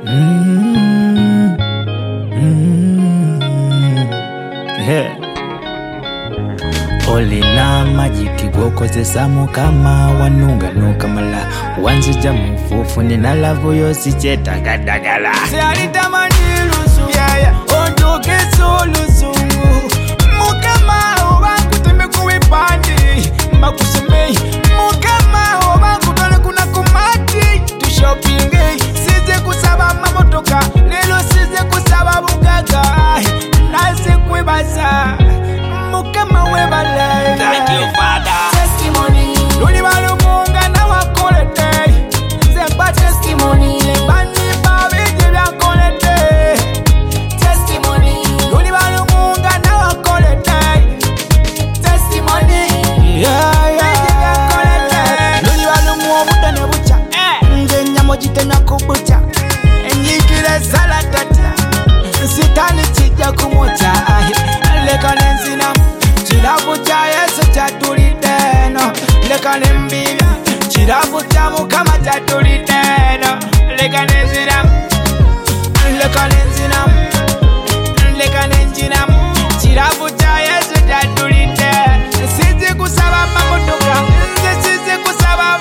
Olina majiki gokozesa mukama wanunganuka mala wanzija mufufu nina lavu yosi chetagandagala Sialitamani lusu ondokeso lusungu mukama obangu temekuwepandi makusemei mukama obangu tole kuna kumati tushopinge size kusaba mamotoka lelo size kusaba bugaga nase kwebaza mukama webale. Thank you, Father. Testimony. Luli balumunga na wakolete Zemba Testimony. Bani babiji byakolete Testimony. Luli balumunga na wakolete Testimony. Biji byakolete Luli balumu obuda ne bucha Nge nyamo jitemya kubucha Enyikile sala tata Sitani chija kumucha Leka nenzina Chirafu cha Yesu chatuliteno Leka nembibya Chirafu cha mukama chatuliteno Leka nenzina Leka nenzina Leka nenzina Chirafu cha Yesu chatuliteno Sizi kusaba mamotoka Sizi kusaba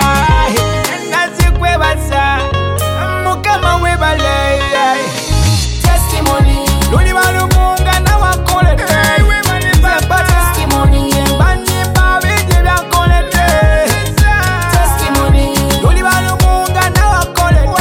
Nasi kwebaza Mukama webale Testimony. Luli balumunga na wakolete Testimony. Bani babiji byakolete Testimony. Luli balumunga na wakolete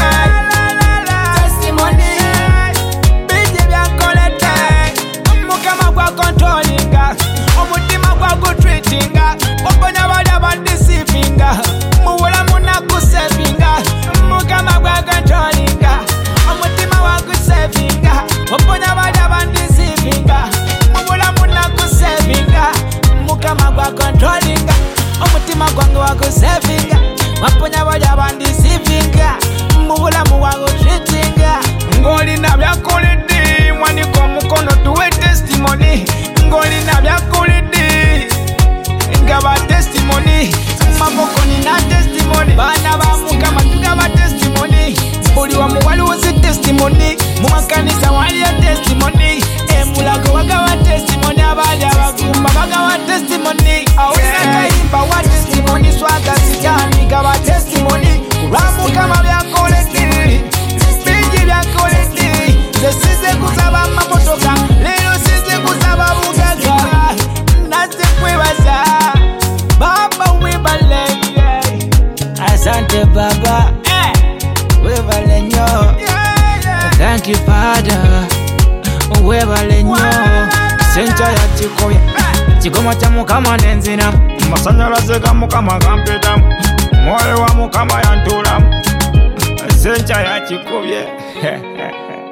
Testimony. Biji byakolete Mukama gwa controllinga Omutima gwa gutreatinga Obonya bali abandisivinga Muwula munakusevinga Mukama gwa controllinga Omutima wagusevinga Obonya bali abandisivinga Muwula munakusevinga Mukama gwa controllinga Omutima gwange wagusevinga Waponya bali abandisivinga Muwula muwagutreatinga Ngolina byakolede mwaniko mukono tuwe testimony Ngolina byakolede ngaba testimony Maboko nina testimony Bana ba mukama tugaba testimony Buli wa muwali wosi testimony Mumakanisa wali ya testimony Emulago wagawa testimony Abali abagumba bagawa testimony Awina kaimba wa testimony Swaga sijani gaba testimony Kuramu kama byakolede Biji byakolede Zesize kusaba mamotoka Lelo size kusaba bugaga Nase kwebaza Baba webale Asante Baba webale nyo Thank you Father webale nyo Sencha ya chikoya Chikoma cha mukama nenzina Masanyalaze ga mukama gampeta Moyo wa mukama yantula Sencha ya chikoye